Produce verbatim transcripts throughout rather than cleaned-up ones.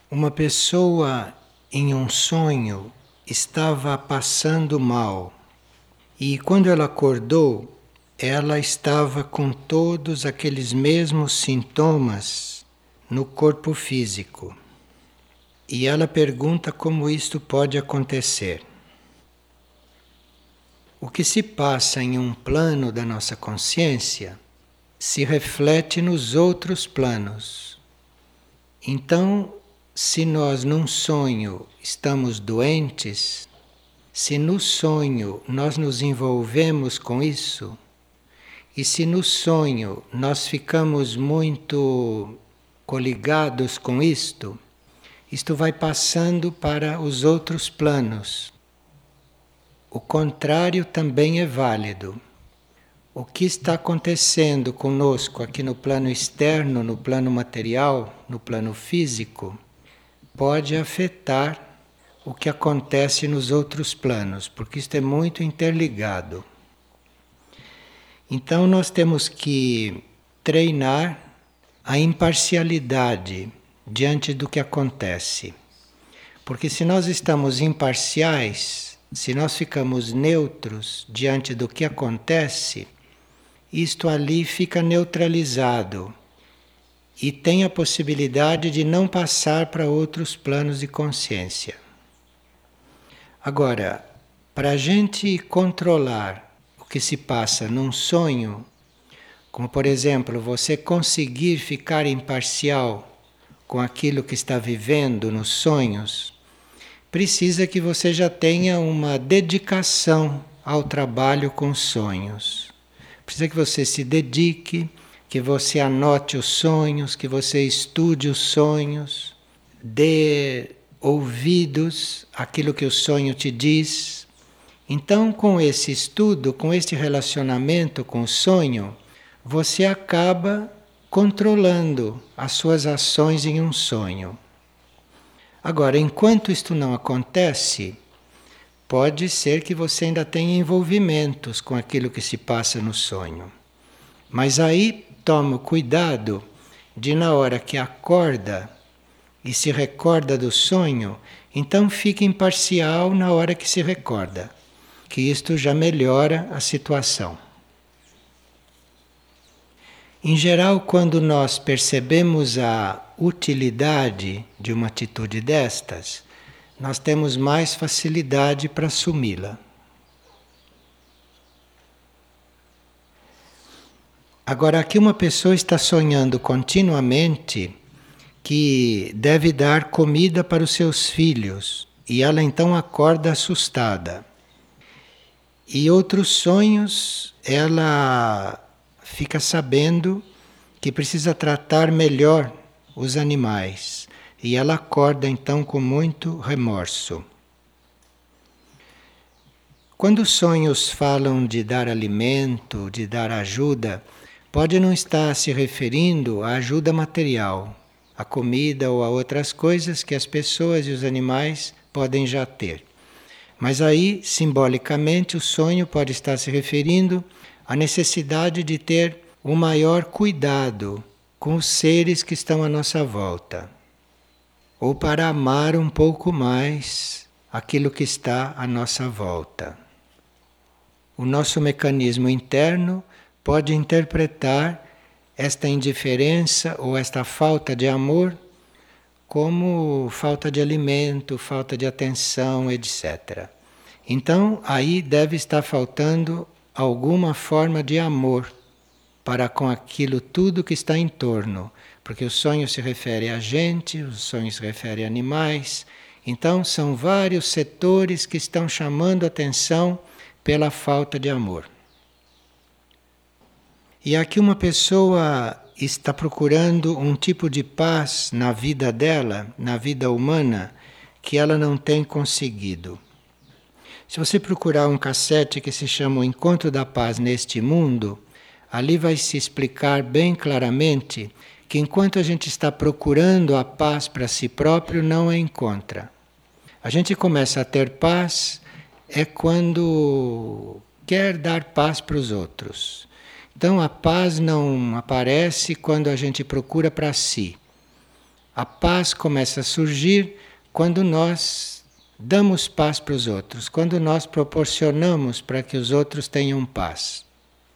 Uma pessoa em um sonho estava passando mal e quando ela acordou, ela estava com todos aqueles mesmos sintomas no corpo físico. E ela pergunta como isto pode acontecer. O que se passa em um plano da nossa consciência se reflete nos outros planos. Então, se nós num sonho estamos doentes, se no sonho nós nos envolvemos com isso, e se no sonho nós ficamos muito coligados com isto, isto vai passando para os outros planos. O contrário também é válido. O que está acontecendo conosco aqui no plano externo, no plano material, no plano físico, pode afetar o que acontece nos outros planos, porque isto é muito interligado. Então nós temos que treinar a imparcialidade diante do que acontece. Porque se nós estamos imparciais, se nós ficamos neutros diante do que acontece, isto ali fica neutralizado e tem a possibilidade de não passar para outros planos de consciência. Agora, para a gente controlar o que se passa num sonho, como por exemplo, você conseguir ficar imparcial com aquilo que está vivendo nos sonhos, precisa que você já tenha uma dedicação ao trabalho com sonhos. Precisa que você se dedique, que você anote os sonhos, que você estude os sonhos, dê ouvidos àquilo que o sonho te diz. Então, com esse estudo, com este relacionamento com o sonho, você acaba controlando as suas ações em um sonho. Agora, enquanto isto não acontece, pode ser que você ainda tenha envolvimentos com aquilo que se passa no sonho. Mas aí toma cuidado de, na hora que acorda e se recorda do sonho, então fique imparcial na hora que se recorda, que isto já melhora a situação. Em geral, quando nós percebemos a utilidade de uma atitude destas, nós temos mais facilidade para assumi-la. Agora, aqui uma pessoa está sonhando continuamente que deve dar comida para os seus filhos, e ela então acorda assustada. E outros sonhos, ela fica sabendo que precisa tratar melhor os animais, e ela acorda então com muito remorso. Quando os sonhos falam de dar alimento, de dar ajuda, pode não estar se referindo à ajuda material, à comida ou a outras coisas que as pessoas e os animais podem já ter. Mas aí, simbolicamente, o sonho pode estar se referindo à necessidade de ter um maior cuidado com os seres que estão à nossa volta, ou para amar um pouco mais aquilo que está à nossa volta. O nosso mecanismo interno pode interpretar esta indiferença ou esta falta de amor como falta de alimento, falta de atenção, etcétera. Então, aí deve estar faltando alguma forma de amor para com aquilo tudo que está em torno, porque o sonho se refere a gente, o sonho se refere a animais. Então, são vários setores que estão chamando atenção pela falta de amor. E aqui uma pessoa está procurando um tipo de paz na vida dela, na vida humana, que ela não tem conseguido. Se você procurar um cassete que se chama O Encontro da Paz neste Mundo, ali vai se explicar bem claramente que enquanto a gente está procurando a paz para si próprio, não a encontra. A gente começa a ter paz é quando quer dar paz para os outros. Então a paz não aparece quando a gente procura para si. A paz começa a surgir quando nós damos paz para os outros, quando nós proporcionamos para que os outros tenham paz.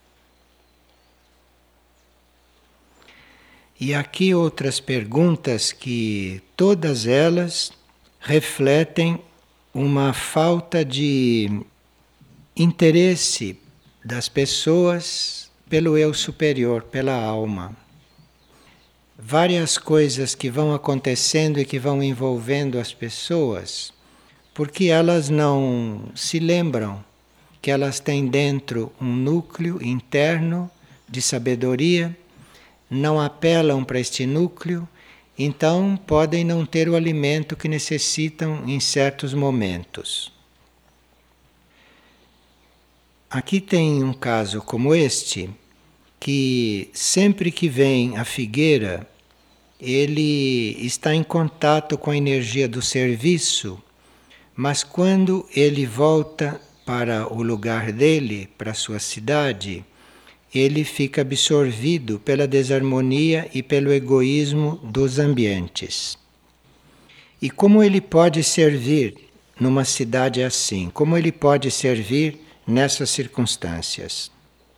E aqui outras perguntas que todas elas refletem uma falta de interesse das pessoas pelo eu superior, pela alma. Várias coisas que vão acontecendo e que vão envolvendo as pessoas, porque elas não se lembram que elas têm dentro um núcleo interno de sabedoria, não apelam para este núcleo, então podem não ter o alimento que necessitam em certos momentos. Aqui tem um caso como este, que sempre que vem a figueira, ele está em contato com a energia do serviço, mas quando ele volta para o lugar dele, para a sua cidade, ele fica absorvido pela desarmonia e pelo egoísmo dos ambientes. E como ele pode servir numa cidade assim? Como ele pode servir nessas circunstâncias?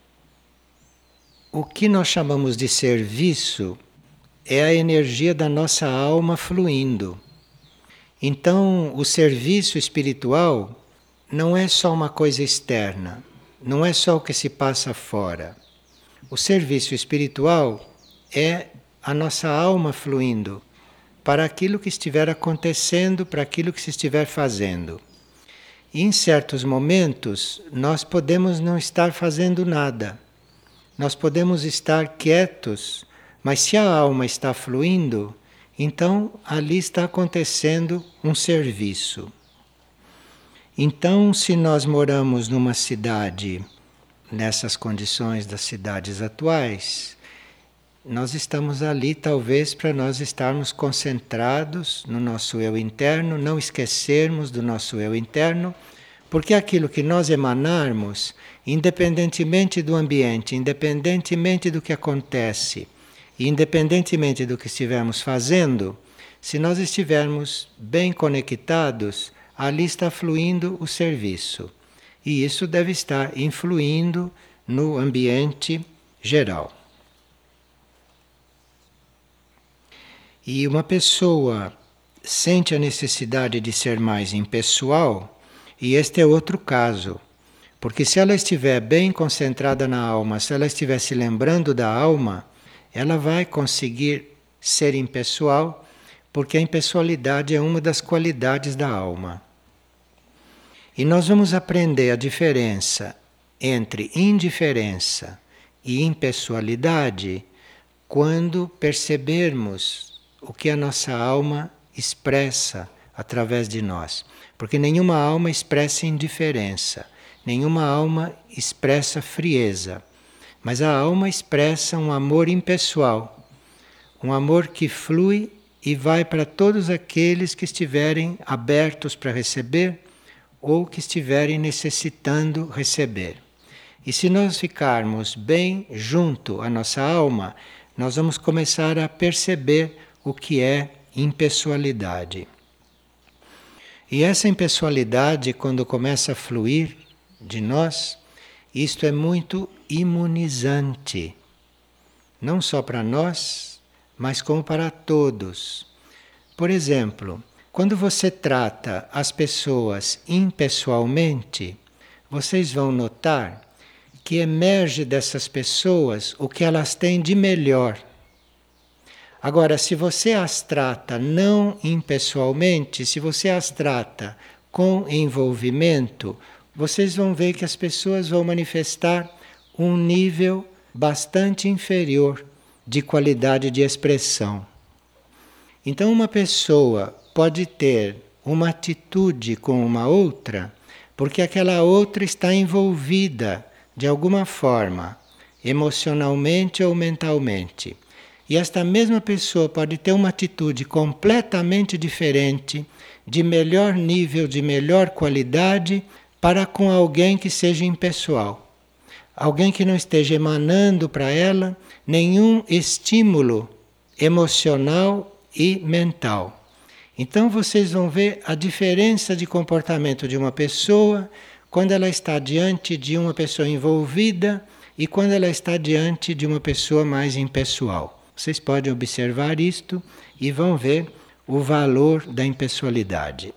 O que nós chamamos de serviço é a energia da nossa alma fluindo. Então, o serviço espiritual não é só uma coisa externa, não é só o que se passa fora. O serviço espiritual é a nossa alma fluindo para aquilo que estiver acontecendo, para aquilo que se estiver fazendo. E em certos momentos, nós podemos não estar fazendo nada. Nós podemos estar quietos, mas se a alma está fluindo, então ali está acontecendo um serviço. Então, se nós moramos numa cidade, nessas condições das cidades atuais, nós estamos ali talvez para nós estarmos concentrados no nosso eu interno, não esquecermos do nosso eu interno, porque aquilo que nós emanarmos, independentemente do ambiente, independentemente do que acontece, independentemente do que estivermos fazendo, se nós estivermos bem conectados, ali está fluindo o serviço. E isso deve estar influindo no ambiente geral. E uma pessoa sente a necessidade de ser mais impessoal, e este é outro caso. Porque se ela estiver bem concentrada na alma, se ela estiver se lembrando da alma, ela vai conseguir ser impessoal, porque a impessoalidade é uma das qualidades da alma. E nós vamos aprender a diferença entre indiferença e impessoalidade quando percebermos o que a nossa alma expressa através de nós. Porque nenhuma alma expressa indiferença, nenhuma alma expressa frieza, mas a alma expressa um amor impessoal, um amor que flui e vai para todos aqueles que estiverem abertos para receber ou que estiverem necessitando receber. E se nós ficarmos bem junto à nossa alma, nós vamos começar a perceber o que é impessoalidade. E essa impessoalidade, quando começa a fluir de nós, isto é muito imunizante. Não só para nós, mas como para todos. Por exemplo, quando você trata as pessoas impessoalmente, vocês vão notar que emerge dessas pessoas o que elas têm de melhor. Agora, se você as trata não impessoalmente, se você as trata com envolvimento, vocês vão ver que as pessoas vão manifestar um nível bastante inferior de qualidade de expressão. Então, uma pessoa pode ter uma atitude com uma outra, porque aquela outra está envolvida de alguma forma, emocionalmente ou mentalmente. E esta mesma pessoa pode ter uma atitude completamente diferente, de melhor nível, de melhor qualidade, para com alguém que seja impessoal. Alguém que não esteja emanando para ela nenhum estímulo emocional e mental. Então vocês vão ver a diferença de comportamento de uma pessoa quando ela está diante de uma pessoa envolvida e quando ela está diante de uma pessoa mais impessoal. Vocês podem observar isto e vão ver o valor da impessoalidade.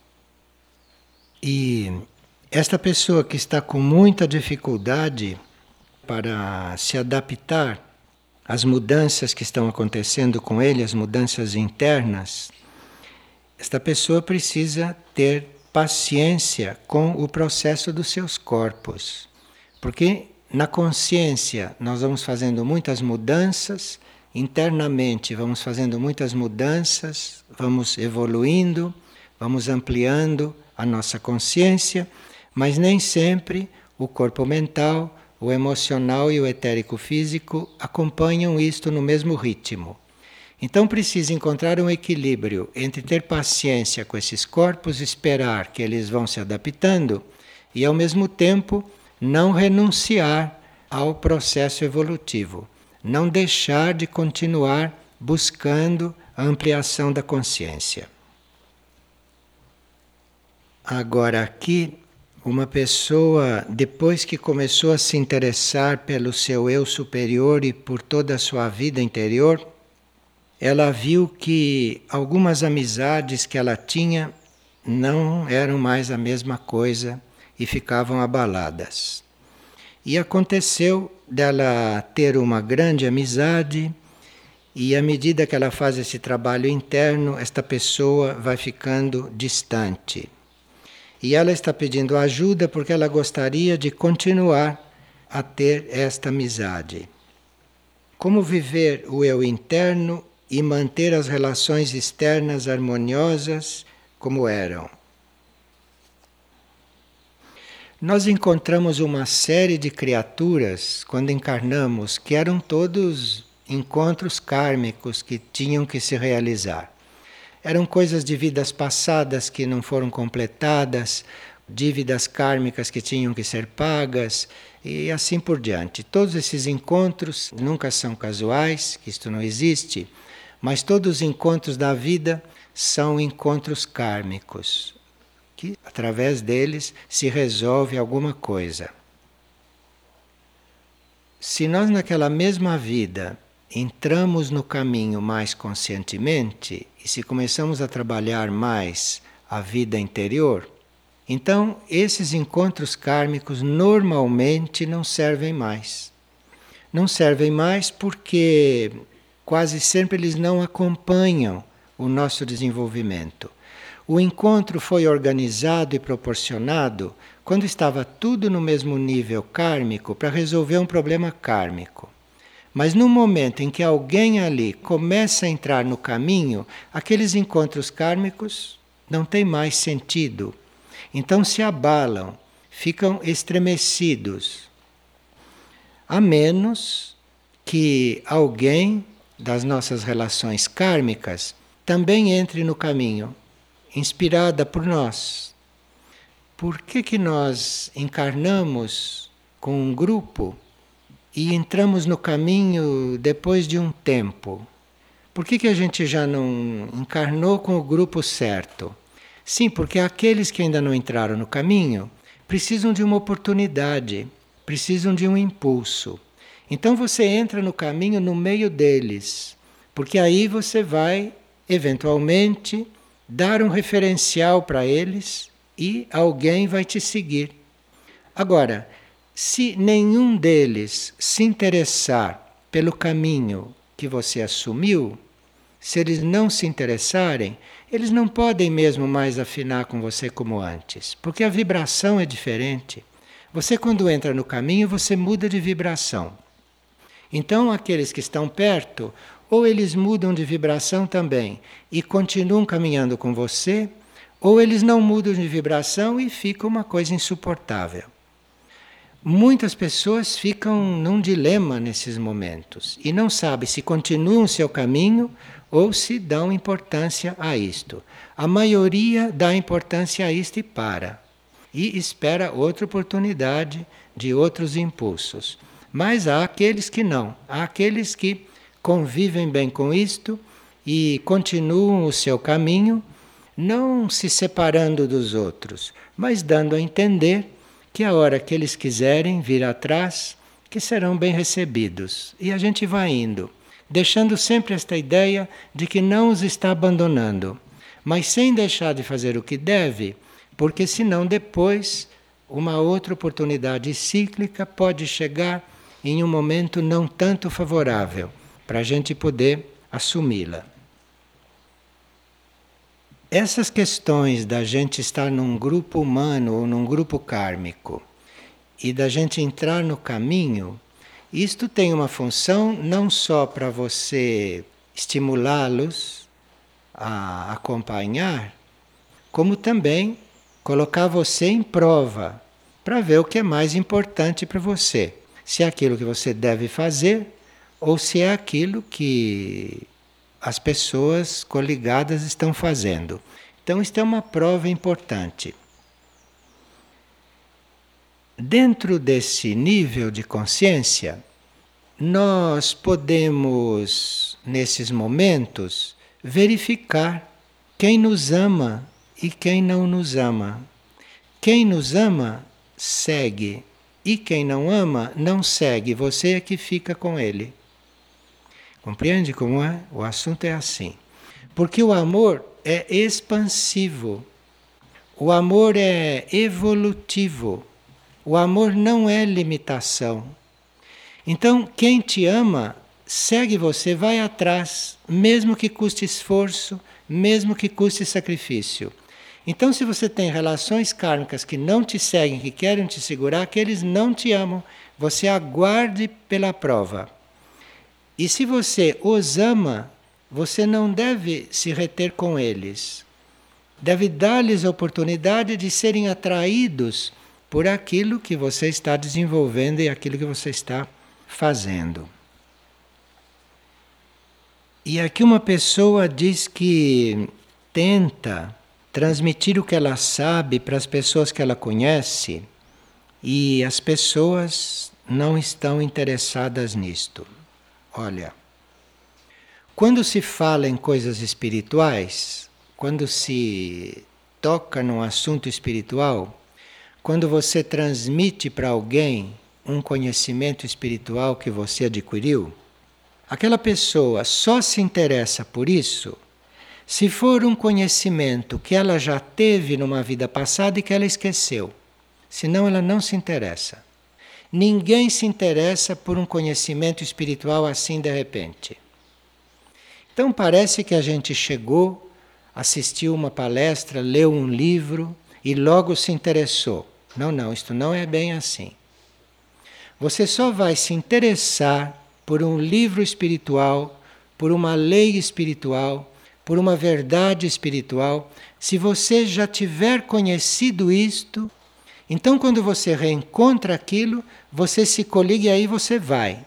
E esta pessoa que está com muita dificuldade para se adaptar às mudanças que estão acontecendo com ele, as mudanças internas, esta pessoa precisa ter paciência com o processo dos seus corpos. Porque na consciência nós vamos fazendo muitas mudanças, internamente vamos fazendo muitas mudanças, vamos evoluindo, vamos ampliando a nossa consciência, mas nem sempre o corpo mental, o emocional e o etérico físico acompanham isto no mesmo ritmo. Então precisa encontrar um equilíbrio entre ter paciência com esses corpos, esperar que eles vão se adaptando e ao mesmo tempo não renunciar ao processo evolutivo, não deixar de continuar buscando a ampliação da consciência. Agora aqui, uma pessoa, depois que começou a se interessar pelo seu eu superior e por toda a sua vida interior, ela viu que algumas amizades que ela tinha não eram mais a mesma coisa e ficavam abaladas. E aconteceu dela ter uma grande amizade e à medida que ela faz esse trabalho interno, esta pessoa vai ficando distante. E ela está pedindo ajuda porque ela gostaria de continuar a ter esta amizade. Como viver o eu interno e manter as relações externas harmoniosas como eram? Nós encontramos uma série de criaturas, quando encarnamos, que eram todos encontros kármicos que tinham que se realizar. Eram coisas de vidas passadas que não foram completadas, dívidas kármicas que tinham que ser pagas e assim por diante. Todos esses encontros nunca são casuais, que isto não existe, mas todos os encontros da vida são encontros kármicos, que através deles se resolve alguma coisa. Se nós naquela mesma vida entramos no caminho mais conscientemente e se começamos a trabalhar mais a vida interior, então esses encontros kármicos normalmente não servem mais. Não servem mais porque quase sempre eles não acompanham o nosso desenvolvimento. O encontro foi organizado e proporcionado quando estava tudo no mesmo nível kármico para resolver um problema kármico. Mas no momento em que alguém ali começa a entrar no caminho, aqueles encontros kármicos não têm mais sentido. Então se abalam, ficam estremecidos. A menos que alguém das nossas relações kármicas também entre no caminho, inspirada por nós. Por que que nós encarnamos com um grupo e entramos no caminho depois de um tempo? Por que que a gente já não encarnou com o grupo certo? Sim, porque aqueles que ainda não entraram no caminho precisam de uma oportunidade, precisam de um impulso. Então você entra no caminho no meio deles, porque aí você vai, eventualmente, dar um referencial para eles e alguém vai te seguir. Agora, se nenhum deles se interessar pelo caminho que você assumiu, se eles não se interessarem, eles não podem mesmo mais afinar com você como antes, porque a vibração é diferente. Você, quando entra no caminho, você muda de vibração. Então, aqueles que estão perto, ou eles mudam de vibração também e continuam caminhando com você, ou eles não mudam de vibração e fica uma coisa insuportável. Muitas pessoas ficam num dilema nesses momentos e não sabem se continuam o seu caminho ou se dão importância a isto. A maioria dá importância a isto e para. E espera outra oportunidade de outros impulsos. Mas há aqueles que não. Há aqueles que convivem bem com isto e continuam o seu caminho, não se separando dos outros, mas dando a entender que a hora que eles quiserem vir atrás, que serão bem recebidos. E a gente vai indo, deixando sempre esta ideia de que não os está abandonando, mas sem deixar de fazer o que deve, porque senão depois uma outra oportunidade cíclica pode chegar em um momento não tanto favorável para a gente poder assumi-la. Essas questões da gente estar num grupo humano ou num grupo kármico e da gente entrar no caminho, isto tem uma função não só para você estimulá-los a acompanhar, como também colocar você em prova para ver o que é mais importante para você. Se é aquilo que você deve fazer ou se é aquilo que as pessoas coligadas estão fazendo. Então, isto é uma prova importante. Dentro desse nível de consciência, nós podemos, nesses momentos, verificar quem nos ama e quem não nos ama. Quem nos ama, segue. E quem não ama, não segue. Você é que fica com ele. Compreende como é? O assunto é assim. Porque o amor é expansivo. O amor é evolutivo. O amor não é limitação. Então, quem te ama, segue você, vai atrás, mesmo que custe esforço, mesmo que custe sacrifício. Então, se você tem relações kármicas que não te seguem, que querem te segurar, que eles não te amam, você aguarde pela prova. E se você os ama, você não deve se reter com eles. Deve dar-lhes a oportunidade de serem atraídos por aquilo que você está desenvolvendo e aquilo que você está fazendo. E aqui uma pessoa diz que tenta transmitir o que ela sabe para as pessoas que ela conhece e as pessoas não estão interessadas nisto. Olha, quando se fala em coisas espirituais, quando se toca num assunto espiritual, quando você transmite para alguém um conhecimento espiritual que você adquiriu, aquela pessoa só se interessa por isso se for um conhecimento que ela já teve numa vida passada e que ela esqueceu. Senão ela não se interessa. Ninguém se interessa por um conhecimento espiritual assim de repente. Então parece que a gente chegou, assistiu uma palestra, leu um livro e logo se interessou. Não, não, isto não é bem assim. Você só vai se interessar por um livro espiritual, por uma lei espiritual, por uma verdade espiritual, se você já tiver conhecido isto. Então, quando você reencontra aquilo, você se coliga e aí você vai.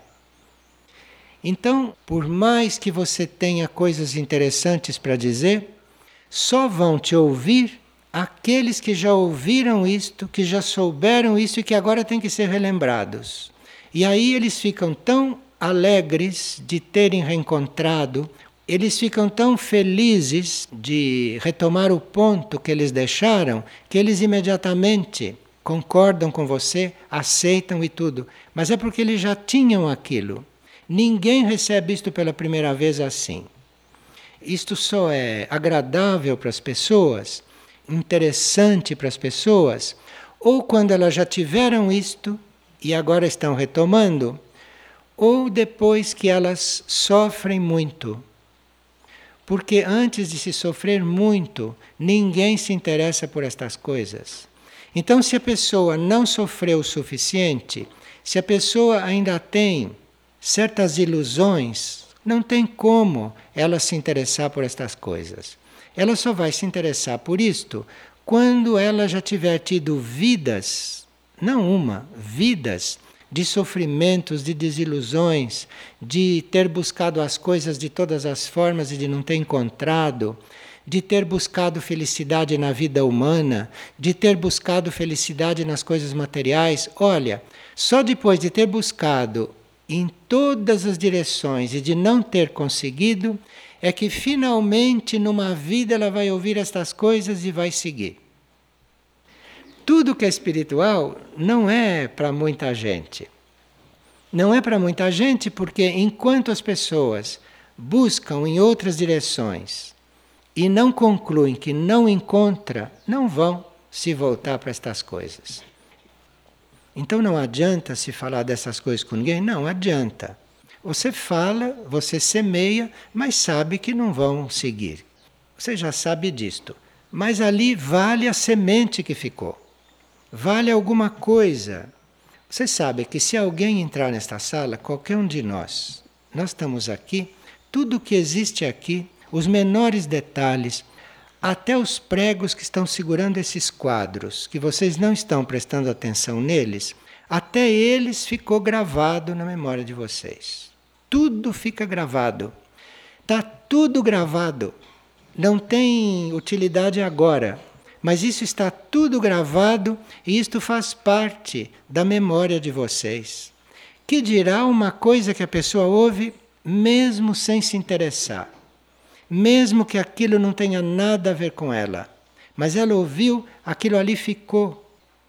Então, por mais que você tenha coisas interessantes para dizer, só vão te ouvir aqueles que já ouviram isto, que já souberam isso e que agora têm que ser relembrados. E aí eles ficam tão alegres de terem reencontrado, eles ficam tão felizes de retomar o ponto que eles deixaram, que eles imediatamente concordam com você, aceitam e tudo. Mas é porque eles já tinham aquilo. Ninguém recebe isto pela primeira vez assim. Isto só é agradável para as pessoas, interessante para as pessoas, ou quando elas já tiveram isto e agora estão retomando, ou depois que elas sofrem muito. Porque antes de se sofrer muito, ninguém se interessa por estas coisas. Então, se a pessoa não sofreu o suficiente, se a pessoa ainda tem certas ilusões, não tem como ela se interessar por estas coisas. Ela só vai se interessar por isto quando ela já tiver tido vidas, não uma, vidas de sofrimentos, de desilusões, de ter buscado as coisas de todas as formas e de não ter encontrado, de ter buscado felicidade na vida humana, de ter buscado felicidade nas coisas materiais. Olha, só depois de ter buscado em todas as direções e de não ter conseguido, é que finalmente numa vida ela vai ouvir estas coisas e vai seguir. Tudo que é espiritual não é para muita gente. Não é para muita gente porque enquanto as pessoas buscam em outras direções e não concluem que não encontra, não vão se voltar para estas coisas. Então não adianta se falar dessas coisas com ninguém? Não adianta. Você fala, você semeia, mas sabe que não vão seguir. Você já sabe disto. Mas ali vale a semente que ficou. Vale alguma coisa. Você sabe que se alguém entrar nesta sala, qualquer um de nós, nós estamos aqui, tudo que existe aqui, os menores detalhes, até os pregos que estão segurando esses quadros, que vocês não estão prestando atenção neles, até eles ficou gravado na memória de vocês. Tudo fica gravado. Está tudo gravado. Não tem utilidade agora. Mas isso está tudo gravado e isto faz parte da memória de vocês. Que dirá uma coisa que a pessoa ouve mesmo sem se interessar. Mesmo que aquilo não tenha nada a ver com ela. Mas ela ouviu, aquilo ali ficou.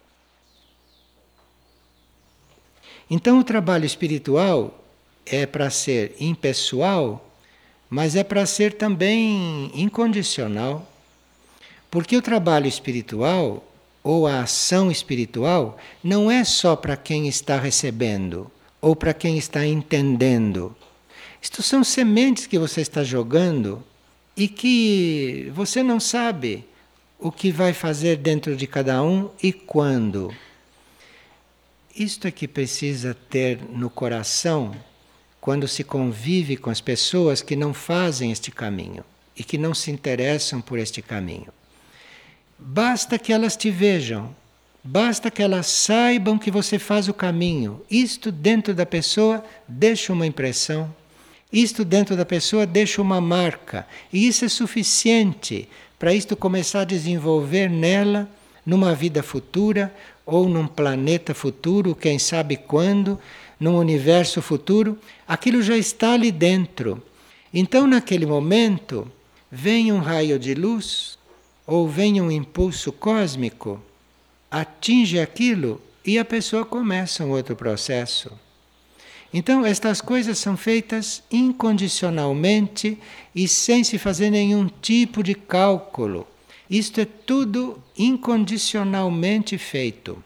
Então o trabalho espiritual é para ser impessoal, mas é para ser também incondicional. Porque o trabalho espiritual, ou a ação espiritual, não é só para quem está recebendo, ou para quem está entendendo. Isto são sementes que você está jogando e que você não sabe o que vai fazer dentro de cada um e quando. Isto é que precisa ter no coração quando se convive com as pessoas que não fazem este caminho e que não se interessam por este caminho. Basta que elas te vejam, basta que elas saibam que você faz o caminho. Isto dentro da pessoa deixa uma impressão, isto dentro da pessoa deixa uma marca. E isso é suficiente para isto começar a desenvolver nela, numa vida futura, ou num planeta futuro, quem sabe quando, num universo futuro. Aquilo já está ali dentro. Então, naquele momento, vem um raio de luz, ou vem um impulso cósmico, atinge aquilo e a pessoa começa um outro processo. Então, estas coisas são feitas incondicionalmente e sem se fazer nenhum tipo de cálculo. Isto é tudo incondicionalmente feito.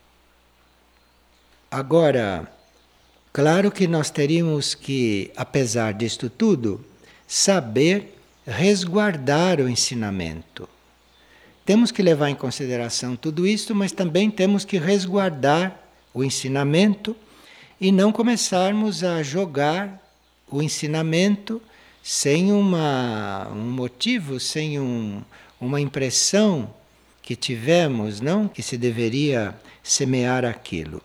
Agora, claro que nós teríamos que, apesar disto tudo, saber resguardar o ensinamento. Temos que levar em consideração tudo isto, mas também temos que resguardar o ensinamento e não começarmos a jogar o ensinamento sem uma, um motivo, sem um, uma impressão que tivemos, não? Que se deveria semear aquilo.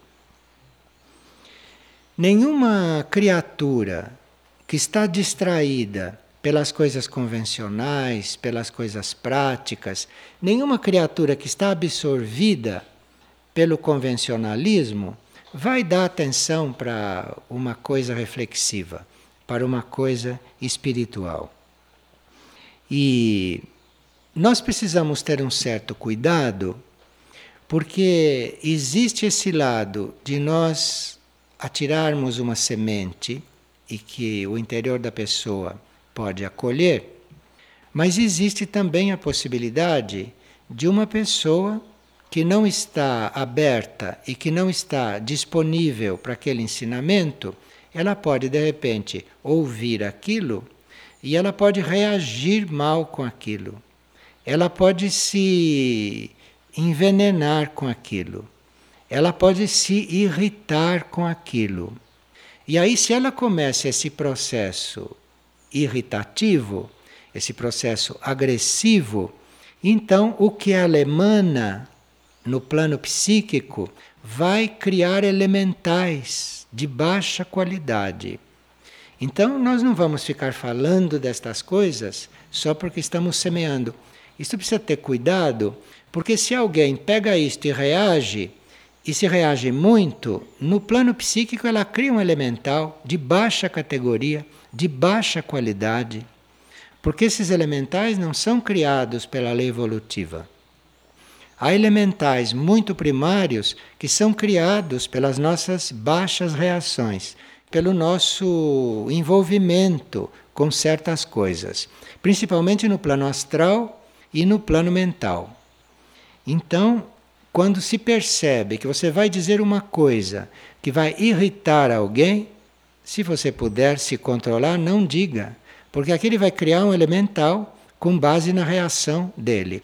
Nenhuma criatura que está distraída pelas coisas convencionais, pelas coisas práticas, nenhuma criatura que está absorvida pelo convencionalismo vai dar atenção para uma coisa reflexiva, para uma coisa espiritual. E nós precisamos ter um certo cuidado, porque existe esse lado de nós atirarmos uma semente e que o interior da pessoa pode acolher, mas existe também a possibilidade de uma pessoa que não está aberta e que não está disponível para aquele ensinamento, ela pode de repente ouvir aquilo e ela pode reagir mal com aquilo. Ela pode se envenenar com aquilo. Ela pode se irritar com aquilo. E aí, se ela começa esse processo irritativo, esse processo agressivo, então o que ela emana no plano psíquico vai criar elementais de baixa qualidade. Então nós não vamos ficar falando destas coisas só porque estamos semeando. Isso precisa ter cuidado, porque se alguém pega isto e reage, e se reage muito, no plano psíquico ela cria um elemental de baixa categoria, de baixa qualidade, porque esses elementais não são criados pela lei evolutiva. Há elementais muito primários que são criados pelas nossas baixas reações, pelo nosso envolvimento com certas coisas, principalmente no plano astral e no plano mental. Então, quando se percebe que você vai dizer uma coisa que vai irritar alguém, se você puder se controlar, não diga, porque aquele vai criar um elemental com base na reação dele.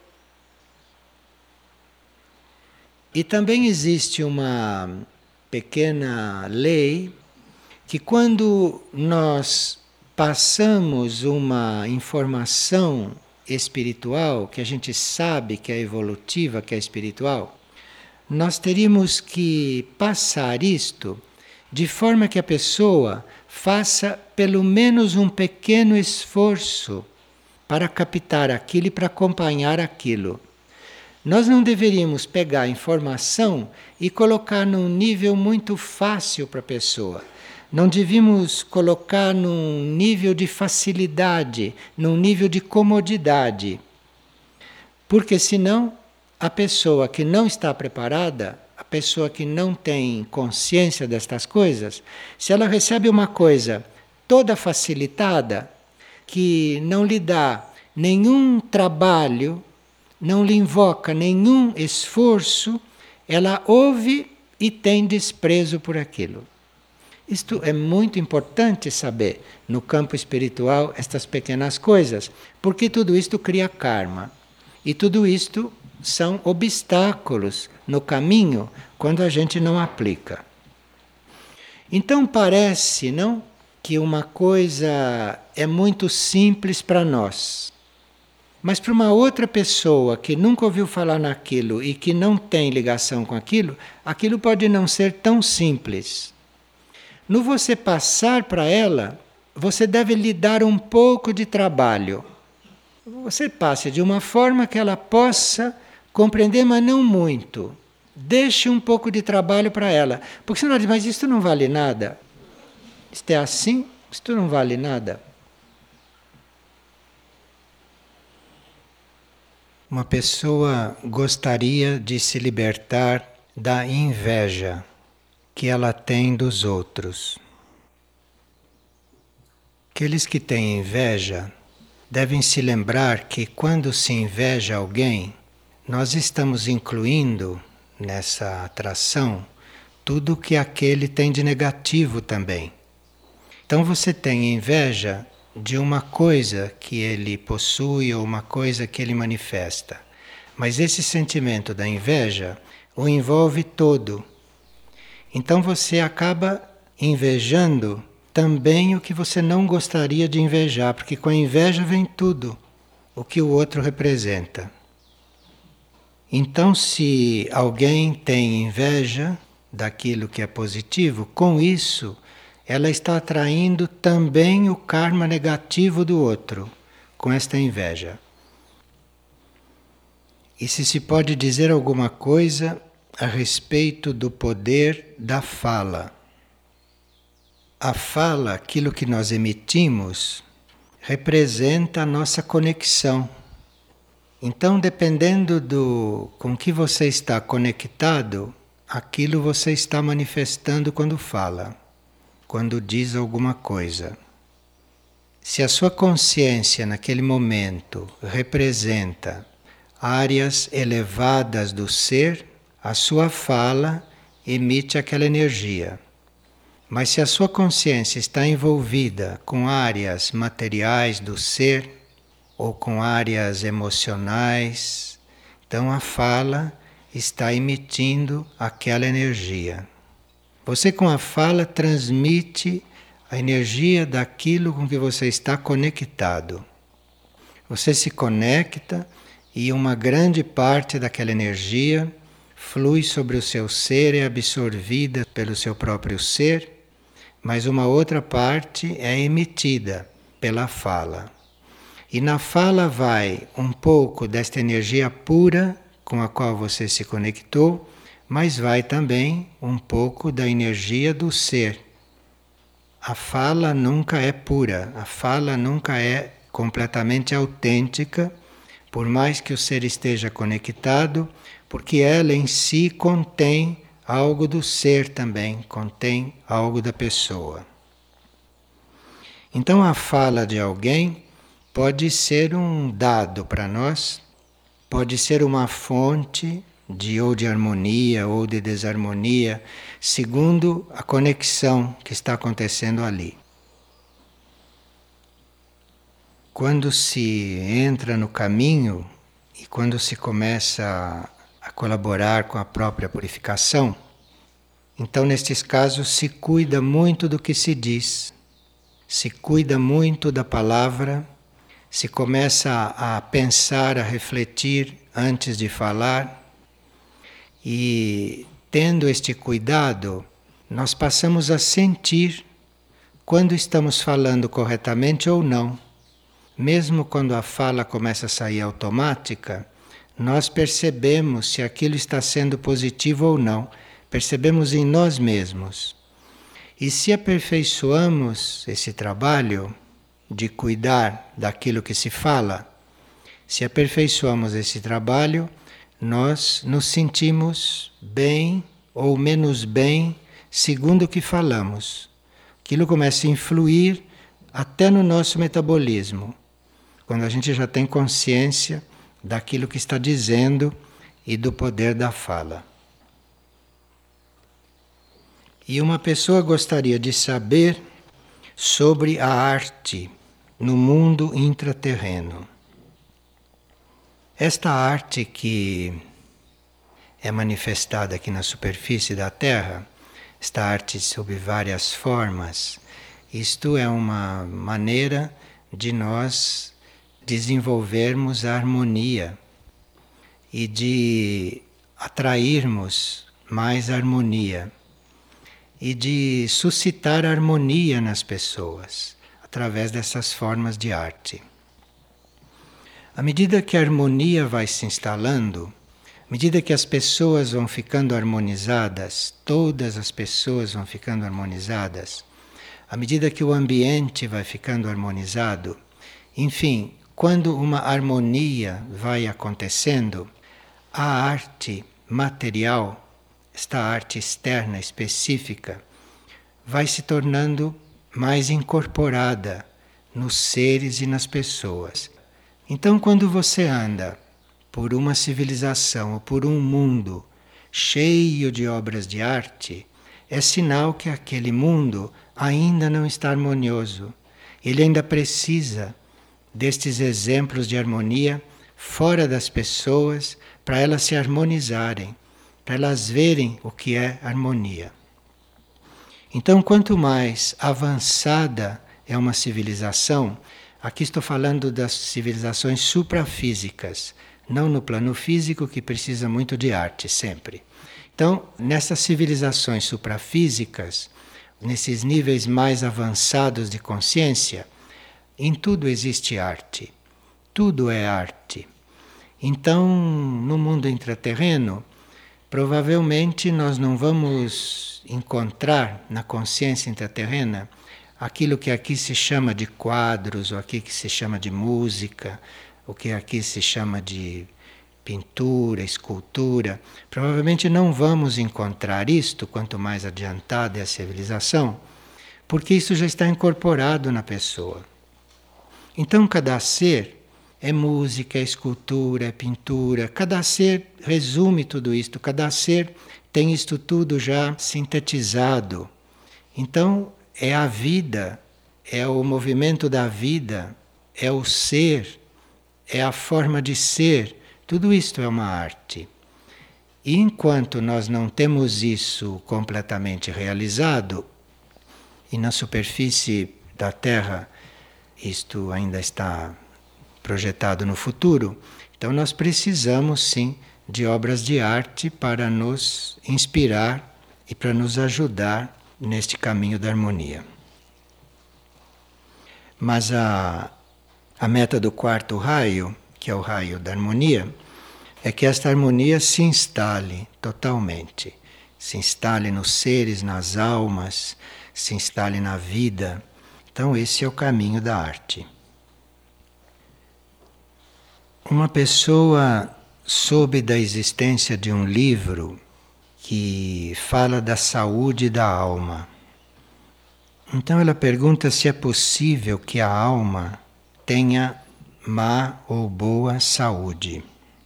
E também existe uma pequena lei que quando nós passamos uma informação espiritual, que a gente sabe que é evolutiva, que é espiritual, nós teríamos que passar isto de forma que a pessoa faça pelo menos um pequeno esforço para captar aquilo e para acompanhar aquilo. Nós não deveríamos pegar a informação e colocar num nível muito fácil para a pessoa. Não devíamos colocar num nível de facilidade, num nível de comodidade. Porque senão a pessoa que não está preparada, a pessoa que não tem consciência destas coisas, se ela recebe uma coisa toda facilitada, que não lhe dá nenhum trabalho, não lhe invoca nenhum esforço, ela ouve e tem desprezo por aquilo. Isto é muito importante saber no campo espiritual estas pequenas coisas, porque tudo isto cria karma. E tudo isto são obstáculos no caminho quando a gente não aplica. Então parece, não, que uma coisa é muito simples para nós. Mas para uma outra pessoa que nunca ouviu falar naquilo e que não tem ligação com aquilo, aquilo pode não ser tão simples. No você passar para ela, você deve lhe dar um pouco de trabalho. Você passe de uma forma que ela possa compreender, mas não muito. Deixe um pouco de trabalho para ela. Porque senão ela diz, mas isto não vale nada. Isto é assim, isto não vale nada. Uma pessoa gostaria de se libertar da inveja que ela tem dos outros. Aqueles que têm inveja devem se lembrar que quando se inveja alguém, nós estamos incluindo nessa atração tudo que aquele tem de negativo também. Então você tem inveja de uma coisa que ele possui ou uma coisa que ele manifesta. Mas esse sentimento da inveja o envolve todo. Então você acaba invejando também o que você não gostaria de invejar, porque com a inveja vem tudo o que o outro representa. Então, se alguém tem inveja daquilo que é positivo, com isso ela está atraindo também o karma negativo do outro, com esta inveja. E se se pode dizer alguma coisa a respeito do poder da fala. A fala, aquilo que nós emitimos, representa a nossa conexão. Então, dependendo do com que você está conectado, aquilo você está manifestando quando fala, quando diz alguma coisa. Se a sua consciência naquele momento representa áreas elevadas do ser, a sua fala emite aquela energia. Mas se a sua consciência está envolvida com áreas materiais do ser ou com áreas emocionais, então a fala está emitindo aquela energia. Você com a fala transmite a energia daquilo com que você está conectado. Você se conecta e uma grande parte daquela energia flui sobre o seu ser, é absorvida pelo seu próprio ser, mas uma outra parte é emitida pela fala. E na fala vai um pouco desta energia pura com a qual você se conectou, mas vai também um pouco da energia do ser. A fala nunca é pura, a fala nunca é completamente autêntica, por mais que o ser esteja conectado, porque ela em si contém algo do ser também, contém algo da pessoa. Então a fala de alguém pode ser um dado para nós, pode ser uma fonte de ou de harmonia ou de desarmonia, segundo a conexão que está acontecendo ali. Quando se entra no caminho e quando se começa a colaborar com a própria purificação, então nestes casos se cuida muito do que se diz, se cuida muito da palavra, se começa a pensar, a refletir antes de falar. E tendo este cuidado, nós passamos a sentir quando estamos falando corretamente ou não. Mesmo quando a fala começa a sair automática, nós percebemos se aquilo está sendo positivo ou não. Percebemos em nós mesmos. E se aperfeiçoamos esse trabalho de cuidar daquilo que se fala, se aperfeiçoamos esse trabalho, nós nos sentimos bem ou menos bem segundo o que falamos. Aquilo começa a influir até no nosso metabolismo, quando a gente já tem consciência daquilo que está dizendo e do poder da fala. E uma pessoa gostaria de saber sobre a arte no mundo intraterreno. Esta arte que é manifestada aqui na superfície da Terra, esta arte sob várias formas, isto é uma maneira de nós desenvolvermos a harmonia e de atrairmos mais harmonia e de suscitar harmonia nas pessoas através dessas formas de arte. À medida que a harmonia vai se instalando, à medida que as pessoas vão ficando harmonizadas, todas as pessoas vão ficando harmonizadas, à medida que o ambiente vai ficando harmonizado, enfim, quando uma harmonia vai acontecendo, a arte material, esta arte externa específica, vai se tornando mais incorporada nos seres e nas pessoas. Então, quando você anda por uma civilização ou por um mundo cheio de obras de arte, é sinal que aquele mundo ainda não está harmonioso. Ele ainda precisa destes exemplos de harmonia fora das pessoas para elas se harmonizarem, para elas verem o que é harmonia. Então, quanto mais avançada é uma civilização, aqui estou falando das civilizações suprafísicas, não no plano físico, que precisa muito de arte sempre. Então, nessas civilizações suprafísicas, nesses níveis mais avançados de consciência, em tudo existe arte. Tudo é arte. Então, no mundo intraterreno, provavelmente nós não vamos encontrar na consciência intraterrena aquilo que aqui se chama de quadros, ou aqui que se chama de música, o que aqui se chama de pintura, escultura. Provavelmente não vamos encontrar isto, quanto mais adiantada é a civilização, porque isso já está incorporado na pessoa. Então cada ser é música, é escultura, é pintura, cada ser resume tudo isto, cada ser tem isto tudo já sintetizado. Então é a vida, é o movimento da vida, é o ser, é a forma de ser, tudo isto é uma arte. E enquanto nós não temos isso completamente realizado, e na superfície da Terra isto ainda está projetado no futuro, então nós precisamos sim de obras de arte para nos inspirar e para nos ajudar neste caminho da harmonia. Mas a, a meta do quarto raio, que é o raio da harmonia, é que esta harmonia se instale totalmente. Se instale nos seres, nas almas, se instale na vida. Então esse é o caminho da arte. Uma pessoa soube da existência de um livro que fala da saúde da alma. Então ela pergunta se é possível que a alma tenha má ou boa saúde.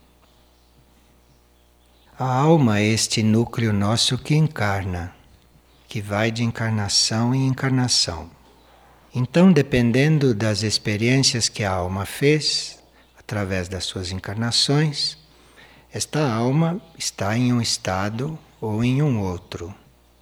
A alma é este núcleo nosso que encarna, que vai de encarnação em encarnação. Então, dependendo das experiências que a alma fez, através das suas encarnações, esta alma está em um estado ou em um outro.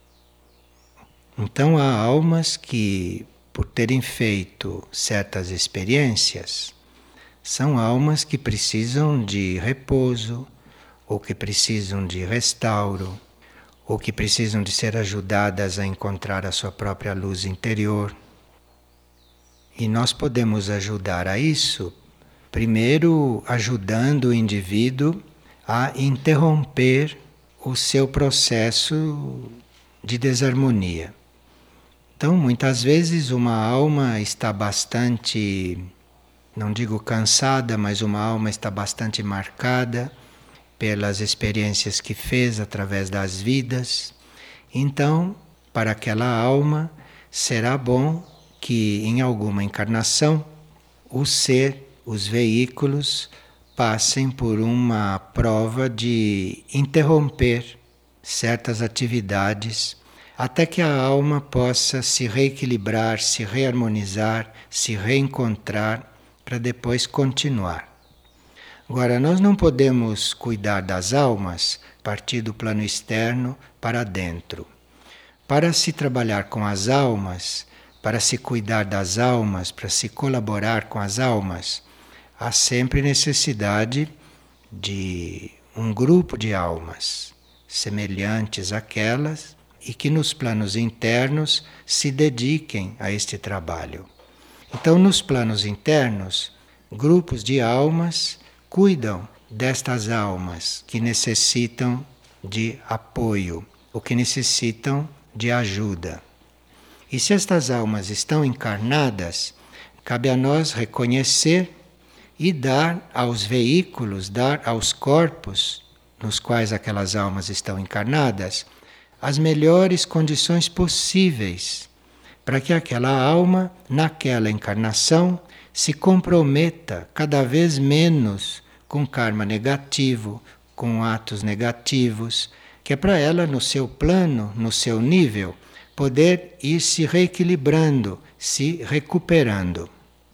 Então há almas que, por terem feito certas experiências, são almas que precisam de repouso, ou que precisam de restauro, ou que precisam de ser ajudadas a encontrar a sua própria luz interior. E nós podemos ajudar a isso, primeiro ajudando o indivíduo a interromper o seu processo de desarmonia. Então, muitas vezes uma alma está bastante, não digo cansada, mas uma alma está bastante marcada pelas experiências que fez através das vidas. Então, para aquela alma, será bom que em alguma encarnação o ser, os veículos, passem por uma prova de interromper certas atividades até que a alma possa se reequilibrar, se reharmonizar, se reencontrar para depois continuar. Agora, nós não podemos cuidar das almas a partir do plano externo para dentro. Para se trabalhar com as almas, para se cuidar das almas, para se colaborar com as almas, há sempre necessidade de um grupo de almas semelhantes àquelas e que nos planos internos se dediquem a este trabalho. Então, nos planos internos, grupos de almas cuidam destas almas que necessitam de apoio, ou que necessitam de ajuda. E se estas almas estão encarnadas, cabe a nós reconhecer e dar aos veículos, dar aos corpos nos quais aquelas almas estão encarnadas, as melhores condições possíveis para que aquela alma, naquela encarnação, se comprometa cada vez menos com karma negativo, com atos negativos, que é para ela, no seu plano, no seu nível, poder ir se reequilibrando, se recuperando.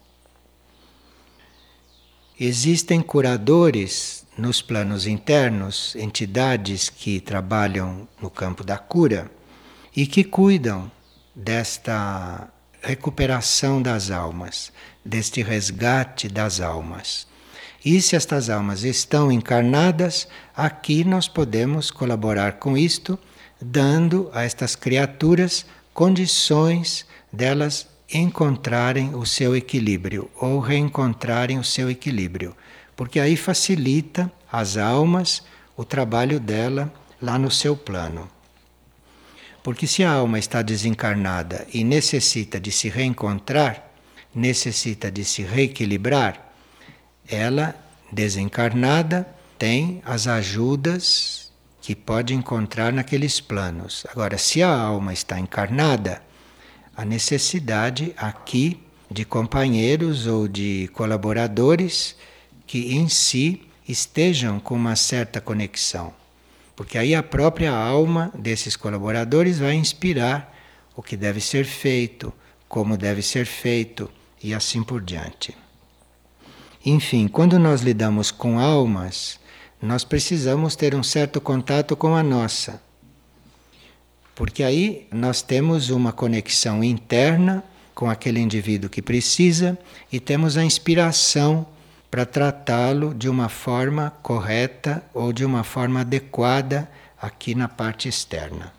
Existem curadores nos planos internos, entidades que trabalham no campo da cura e que cuidam desta recuperação das almas, deste resgate das almas. E se estas almas estão encarnadas, aqui nós podemos colaborar com isto, dando a estas criaturas condições delas encontrarem o seu equilíbrio ou reencontrarem o seu equilíbrio, porque aí facilita às almas o trabalho dela lá no seu plano. Porque se a alma está desencarnada e necessita de se reencontrar, necessita de se reequilibrar, ela, desencarnada, tem as ajudas que pode encontrar naqueles planos. Agora, se a alma está encarnada, a necessidade aqui de companheiros ou de colaboradores que em si estejam com uma certa conexão. Porque aí a própria alma desses colaboradores vai inspirar o que deve ser feito, como deve ser feito e assim por diante. Enfim, quando nós lidamos com almas, nós precisamos ter um certo contato com a nossa. Porque aí nós temos uma conexão interna com aquele indivíduo que precisa e temos a inspiração para tratá-lo de uma forma correta ou de uma forma adequada aqui na parte externa.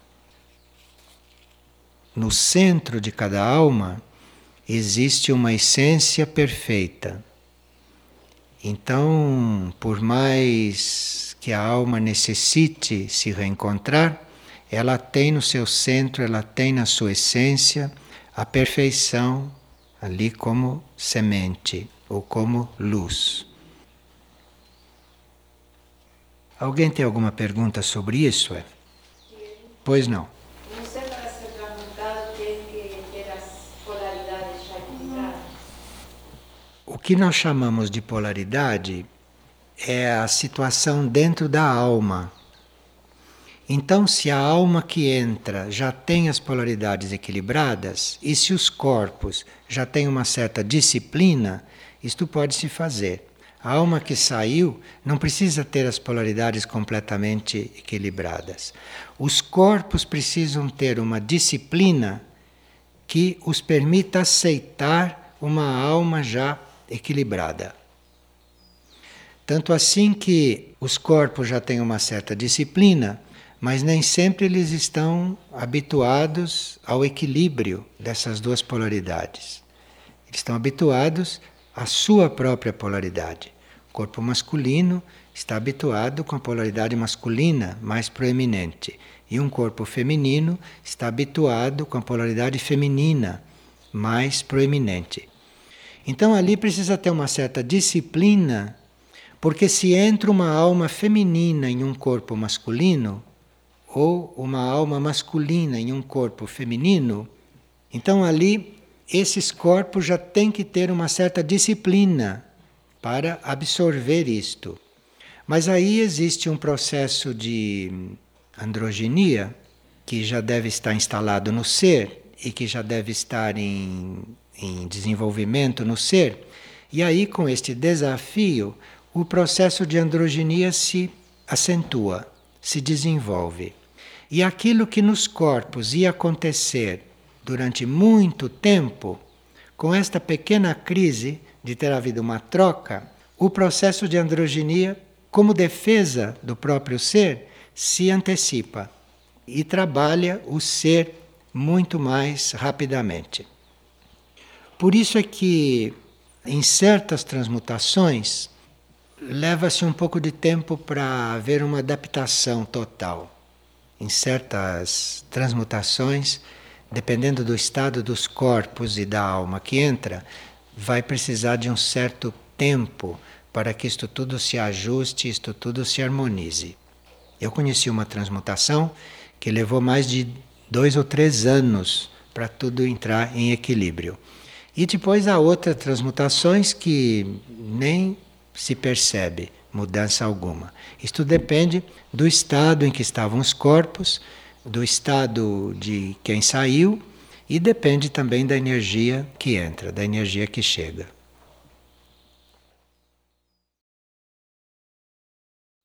No centro de cada alma existe uma essência perfeita. Então, por mais que a alma necessite se reencontrar, ela tem no seu centro, ela tem na sua essência a perfeição ali como semente ou como luz. Alguém tem alguma pergunta sobre isso? É? Pois não. Você, para ser transmutado, tem que ter as polaridades já equilibradas? O que nós chamamos de polaridade é a situação dentro da alma. Então, se a alma que entra já tem as polaridades equilibradas, e se os corpos já têm uma certa disciplina, isto pode se fazer. A alma que saiu não precisa ter as polaridades completamente equilibradas. Os corpos precisam ter uma disciplina que os permita aceitar uma alma já equilibrada. Tanto assim que os corpos já têm uma certa disciplina, mas nem sempre eles estão habituados ao equilíbrio dessas duas polaridades. Eles estão habituados à sua própria polaridade. O corpo masculino está habituado com a polaridade masculina mais proeminente, e um corpo feminino está habituado com a polaridade feminina mais proeminente. Então ali precisa ter uma certa disciplina, porque se entra uma alma feminina em um corpo masculino, ou uma alma masculina em um corpo feminino, então ali esses corpos já têm que ter uma certa disciplina para absorver isto. Mas aí existe um processo de androgenia que já deve estar instalado no ser e que já deve estar em, em desenvolvimento no ser. E aí, com este desafio, o processo de androgenia se acentua, se desenvolve. E aquilo que nos corpos ia acontecer durante muito tempo, com esta pequena crise de ter havido uma troca, o processo de androgenia, como defesa do próprio ser, se antecipa e trabalha o ser muito mais rapidamente. Por isso é que, em certas transmutações, leva-se um pouco de tempo para haver uma adaptação total. Em certas transmutações, dependendo do estado dos corpos e da alma que entra, vai precisar de um certo tempo para que isto tudo se ajuste, isto tudo se harmonize. Eu conheci uma transmutação que levou mais de dois ou três anos para tudo entrar em equilíbrio. E depois há outras transmutações que nem se percebe mudança alguma. Isto depende do estado em que estavam os corpos, do estado de quem saiu, e depende também da energia que entra, da energia que chega.